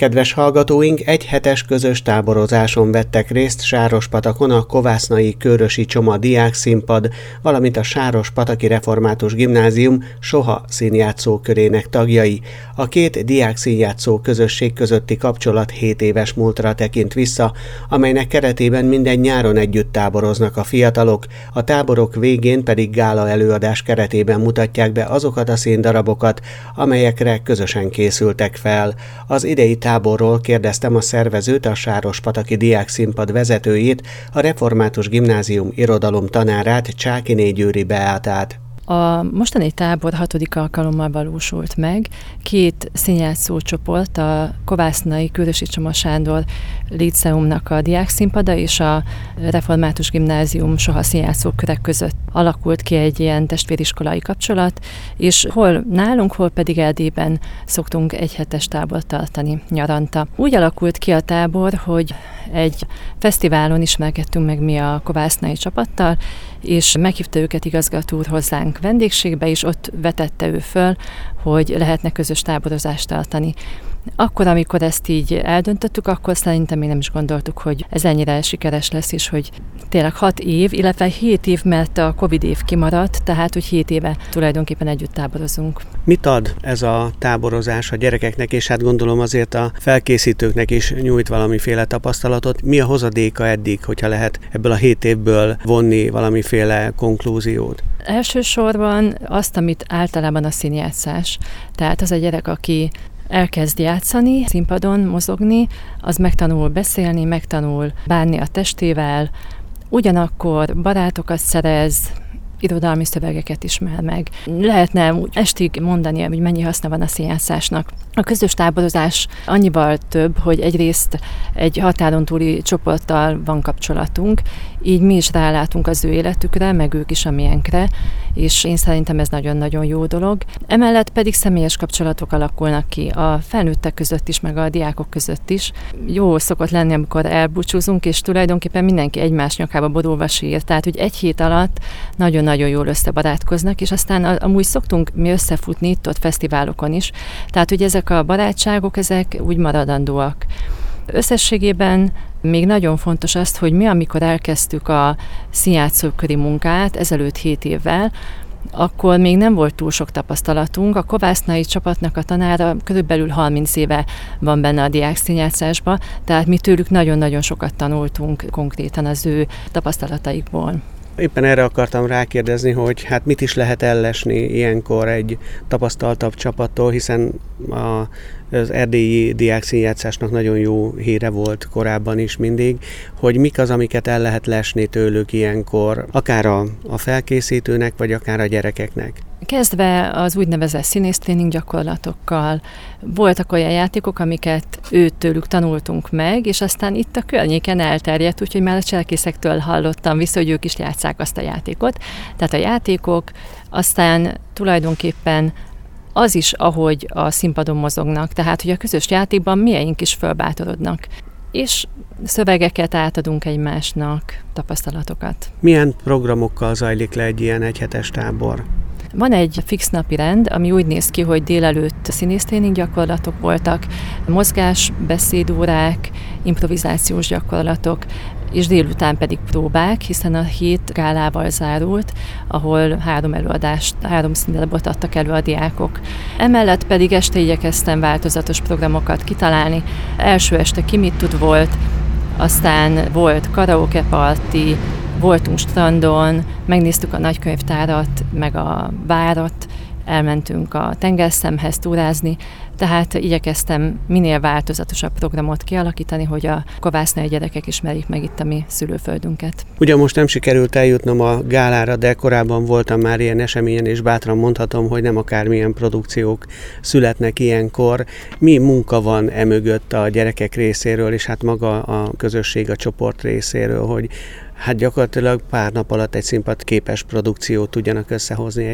Kedves hallgatóink, egy hetes közös táborozáson vettek részt Sárospatakon a Kovásznai Kőrösi Csoma Diákszínpad, valamint a Sárospataki Református Gimnázium Soha színjátszókörének tagjai. A két diákszínjátszó közösség közötti kapcsolat 7 éves múltra tekint vissza, amelynek keretében minden nyáron együtt táboroznak a fiatalok, a táborok végén pedig gála előadás keretében mutatják be azokat a színdarabokat, amelyekre közösen készültek fel. Az idei táborról kérdeztem a szervezőt, a Sárospataki Diákszínpad vezetőjét, a Református Gimnázium irodalomtanárát, Csákiné Győri Beátát. A mostani tábor 6. alkalommal valósult meg. 2 színjátszó csoport, a Kovásznai Kőrösi Csoma Sándor Líceumnak a diákszínpada és a Református Gimnázium Soha színjátszókörek között alakult ki egy ilyen testvériskolai kapcsolat, és hol nálunk, hol pedig Erdélyben szoktunk egy hetes tábort tartani nyaranta. Úgy alakult ki a tábor, hogy egy fesztiválon ismerkedtünk meg mi a kovásznai csapattal, és meghívta őket igazgató úr hozzánk vendégségbe, és ott vetette ő föl, hogy lehetne közös táborozást tartani. Akkor, amikor ezt így eldöntöttük, akkor szerintem még nem is gondoltuk, hogy ez ennyire sikeres lesz, és hogy tényleg 6 év, illetve 7 év, mert a Covid év kimaradt, tehát hogy 7 éve tulajdonképpen együtt táborozunk. Mit ad ez a táborozás a gyerekeknek, és hát gondolom azért a felkészítőknek is nyújt valamiféle tapasztalatot? Mi a hozadéka eddig, hogyha lehet ebből a 7 évből vonni valamiféle konklúziót? Elsősorban azt, amit általában a színjátszás. Tehát az a gyerek, aki elkezd játszani, színpadon mozogni, az megtanul beszélni, megtanul bánni a testével, ugyanakkor barátokat szerez, irodalmi szövegeket ismer meg. Lehetne estig mondani, hogy mennyi haszna van a színjátszásnak. A közös táborozás annyival több, hogy egyrészt egy határon túli csoporttal van kapcsolatunk, így mi is rálátunk az ő életükre, meg ők is a miénkre, és én szerintem ez nagyon-nagyon jó dolog. Emellett pedig személyes kapcsolatok alakulnak ki a felnőttek között is, meg a diákok között is. Jó szokott lenni, amikor elbúcsúzunk, és tulajdonképpen mindenki egymás nyakába borulva sír, tehát hogy egy hét alatt nagyon-nagyon jól összebarátkoznak, és aztán amúgy szoktunk mi összefutni itt-ott fesztiválokon is, tehát hogy ezek a barátságok, ezek úgy maradandóak. Összességében még nagyon fontos az, hogy mi, amikor elkezdtük a színjátszóköri munkát ezelőtt 7 évvel, akkor még nem volt túl sok tapasztalatunk. A kovásznai csapatnak a tanára körülbelül 30 éve van benne a diákszínjátszásba, tehát mi tőlük nagyon-nagyon sokat tanultunk konkrétan az ő tapasztalataikból. Éppen erre akartam rákérdezni, hogy hát mit is lehet ellesni ilyenkor egy tapasztaltabb csapattól, hiszen az erdélyi diákszínjátszásnak nagyon jó híre volt korábban is mindig, hogy mik az, amiket el lehet lesni tőlük ilyenkor, akár a felkészítőnek, vagy akár a gyerekeknek. Kezdve az úgynevezett színésztréning gyakorlatokkal, voltak olyan játékok, amiket őtőlük tanultunk meg, és aztán itt a környéken elterjedt, úgyhogy már a cselekészektől hallottam vissza, hogy ők is játsszák azt a játékot. Tehát a játékok, aztán tulajdonképpen az is, ahogy a színpadon mozognak, tehát hogy a közös játékban miénk is fölbátorodnak. És szövegeket átadunk egymásnak, tapasztalatokat. Milyen programokkal zajlik le egy ilyen egyhetes tábor? Van egy fix napi rend, ami úgy néz ki, hogy délelőtt színésztréning gyakorlatok voltak, mozgás, beszédórák, improvizációs gyakorlatok, és délután pedig próbák, hiszen a hét gálával zárult, ahol 3 előadást, 3 színdarabot adtak elő a diákok. Emellett pedig este igyekeztem változatos programokat kitalálni. Első este Ki mit tud volt, aztán volt karaoke party, voltunk strandon, megnéztük a nagykönyvtárat, meg a várat, elmentünk a tengerszemhez túrázni, tehát igyekeztem minél változatosabb programot kialakítani, hogy a kovásznai gyerekek ismerjék meg itt a mi szülőföldünket. Ugye most nem sikerült eljutnom a gálára, de korábban voltam már ilyen eseményen, és bátran mondhatom, hogy nem akármilyen produkciók születnek ilyenkor. Mi munka van emögött a gyerekek részéről, és hát maga a közösség, a csoport részéről, hogy hát gyakorlatilag pár nap alatt egy színpad képes produkciót tudjanak összehozni együtt?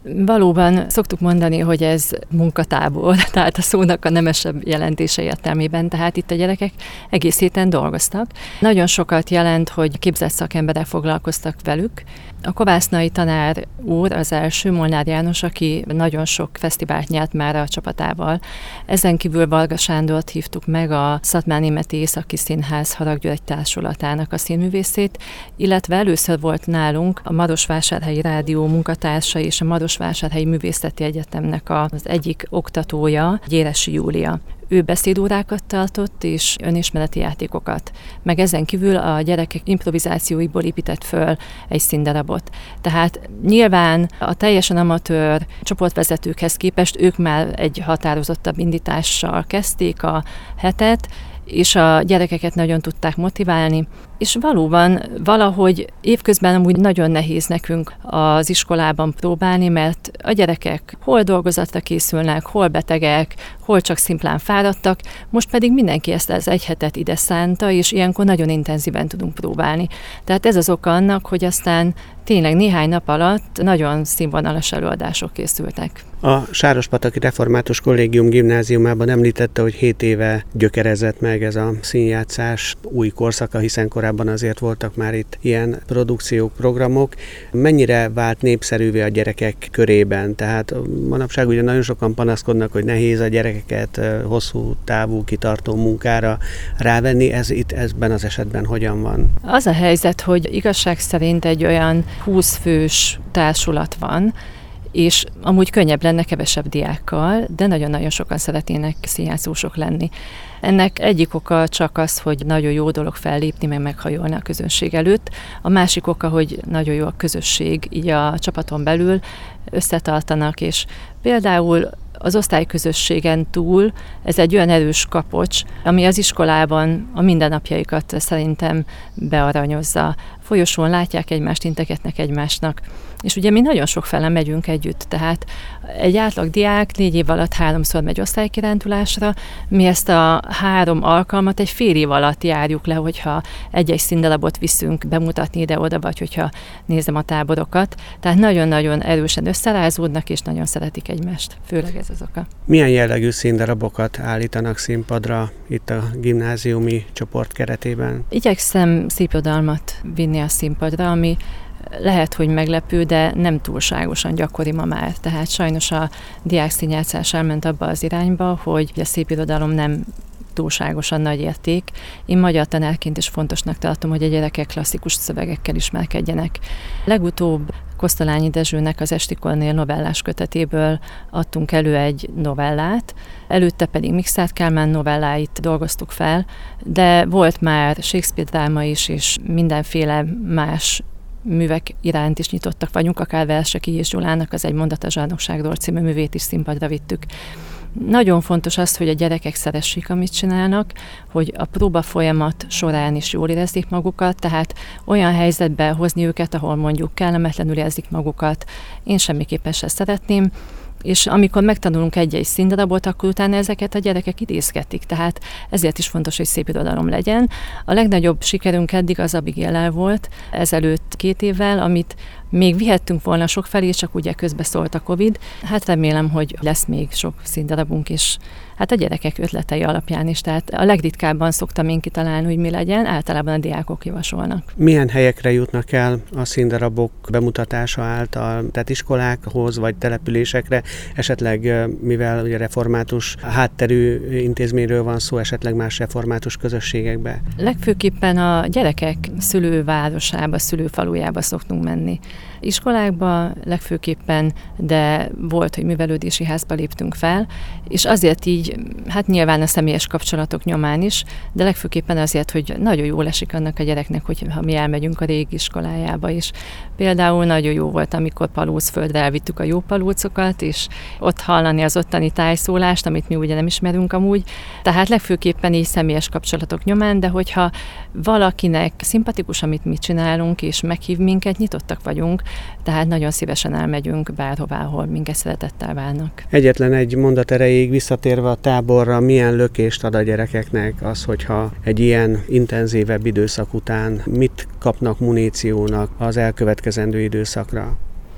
Valóban szoktuk mondani, hogy ez munkatábor, tehát a szónak a nemesebb jelentése értelmében, tehát itt a gyerekek egész héten dolgoztak. Nagyon sokat jelent, hogy képzett szakemberek foglalkoztak velük. A kovásznai tanár úr az első, Molnár János, aki nagyon sok fesztivált nyert már a csapatával. Ezen kívül Varga Sándort hívtuk meg, a Szatmár Németi Északi Színház Haraggyörgy társulatának a színművészét, illetve először volt nálunk a Marosvásárhelyi Rádió munkatársa és a Marosvásárhelyi Művészeti Egyetemnek az egyik oktatója, Gyéresi Júlia. Ő beszédórákat tartott, és önismereti játékokat. Meg ezen kívül a gyerekek improvizációiból épített föl egy színdarabot. Tehát nyilván a teljesen amatőr csoportvezetőkhez képest ők már egy határozottabb indítással kezdték a hetet, és a gyerekeket nagyon tudták motiválni, és valóban valahogy évközben amúgy nagyon nehéz nekünk az iskolában próbálni, mert a gyerekek hol dolgozatra készülnek, hol betegek, hol csak szimplán fáradtak, most pedig mindenki ezt az egy hetet ide szánta, és ilyenkor nagyon intenzíven tudunk próbálni. Tehát ez az oka annak, hogy aztán tényleg néhány nap alatt nagyon színvonalas előadások készültek. A Sárospataki Református Kollégium gimnáziumában említette, hogy 7 éve gyökerezett meg ez a színjátszás új korszaka, hiszen korábban azért voltak már itt ilyen produkciók, programok. Mennyire vált népszerűvé a gyerekek körében? Tehát manapság ugye nagyon sokan panaszkodnak, hogy nehéz a gyerekeket hosszú távú, kitartó munkára rávenni. Ez itt ebben az esetben hogyan van? Az a helyzet, hogy igazság szerint egy olyan 20 fős társulat van, és amúgy könnyebb lenne kevesebb diákkal, de nagyon-nagyon sokan szeretnének színjátszósok lenni. Ennek egyik oka csak az, hogy nagyon jó dolog fellépni, meg meghajolni a közönség előtt. A másik oka, hogy nagyon jó a közösség, így a csapaton belül összetartanak, és például az osztályközösségen túl ez egy olyan erős kapocs, ami az iskolában a mindennapjaikat szerintem bearanyozza. Folyosón látják egymást, integetnek egymásnak. És ugye mi nagyon sokfele megyünk együtt, tehát egy átlag diák 4 év alatt 3-szor megy osztálykirándulásra, mi ezt a 3 alkalmat egy fél év alatt járjuk le, hogyha egy-egy színdarabot viszünk bemutatni ide-oda, vagy hogyha nézem a táborokat. Tehát nagyon-nagyon erősen összerázódnak, és nagyon szeretik egymást. Főleg ez az oka. Milyen jellegű színdarabokat állítanak színpadra itt a gimnáziumi csoport keretében? Igyekszem szépirodalmat vinni a színpadra, ami lehet, hogy meglepő, de nem túlságosan gyakori ma már. Tehát sajnos a diákszínjátszás elment abba az irányba, hogy a szépirodalom nem túlságosan nagy érték. Én magyar tanárként is fontosnak tartom, hogy a gyerekek klasszikus szövegekkel ismerkedjenek. Legutóbb Kosztolányi Dezsőnek az Esti Kornél novellás kötetéből adtunk elő egy novellát, előtte pedig Mikszáth Kálmán novelláit dolgoztuk fel, de volt már Shakespeare dráma is, és mindenféle más művek iránt is nyitottak vagyunk, akár Verseki és Zsulának az Egy mondat a zsarnokságról című művét is színpadra vittük. Nagyon fontos az, hogy a gyerekek szeressék, amit csinálnak, hogy a próba folyamat során is jól érezzék magukat, tehát olyan helyzetbe hozni őket, ahol mondjuk kellemetlenül érzik magukat. Én semmiképpen se szeretném, és amikor megtanulunk egy-egy színdarabot, akkor utána ezeket a gyerekek idézgetik, tehát ezért is fontos, hogy szépirodalom legyen. A legnagyobb sikerünk eddig az Abigail volt, ezelőtt 2 évvel, amit még vihettünk volna sokfelé, csak ugye közbeszólt a Covid. Hát remélem, hogy lesz még sok színdarabunk is. Hát a gyerekek ötletei alapján is, tehát a legritkábban szoktam én kitalálni, hogy mi legyen, általában a diákok javasolnak. Milyen helyekre jutnak el a színdarabok bemutatása által, tehát iskolákhoz vagy településekre, esetleg mivel ugye református hátterű intézményről van szó, esetleg más református közösségekbe? Legfőképpen a gyerekek szülővárosába, szülőfalujába szoktunk menni. Iskolákba legfőképpen, de volt, hogy művelődési házba léptünk fel, és azért így, hát nyilván a személyes kapcsolatok nyomán is, de legfőképpen azért, hogy nagyon jól esik annak a gyereknek, hogyha mi elmegyünk a régi iskolájába is. Például nagyon jó volt, amikor Palócföldre elvittük a jó palócokat, és ott hallani az ottani tájszólást, amit mi ugye nem ismerünk amúgy. Tehát legfőképpen így személyes kapcsolatok nyomán, de hogyha valakinek szimpatikus, amit mi csinálunk, és meghív minket, nyitottak vagyunk, tehát nagyon szívesen elmegyünk bárhová, ahol minket szeretettel várnak. Egyetlen egy mondat erejéig visszatérve a táborra, milyen lökést ad a gyerekeknek az, hogyha egy ilyen intenzívebb időszak után mit kapnak muníciónak az elkövetkezendő időszakra?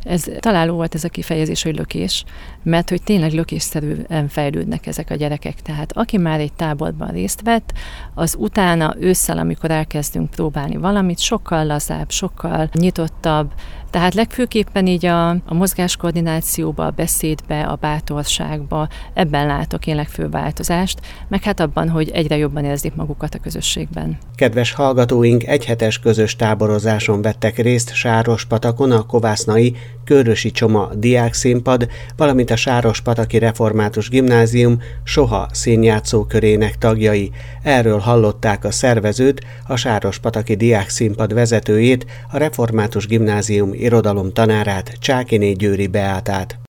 Ez találó volt ez a kifejezés, hogy lökés, mert hogy tényleg lökésszerűen fejlődnek ezek a gyerekek. Tehát aki már egy táborban részt vett, az utána ősszel, amikor elkezdünk próbálni valamit, sokkal lazább, sokkal nyitottabb, tehát legfőképpen így a mozgáskoordinációba, a beszédbe, a bátorságba, ebben látok én legfőbb változást, meg hát abban, hogy egyre jobban érzik magukat a közösségben. Kedves hallgatóink, egyhetes közös táborozáson vettek részt Sárospatakon a Kovásznai Körösi Csoma diákszínpad, valamint a Sárospataki Református Gimnázium Soha színjátszókörének tagjai. Erről hallották a szervezőt, a Sárospataki diákszínpad vezetőjét, a Református Gimnázium irodalomtanárát, Csákiné Győri Beátát.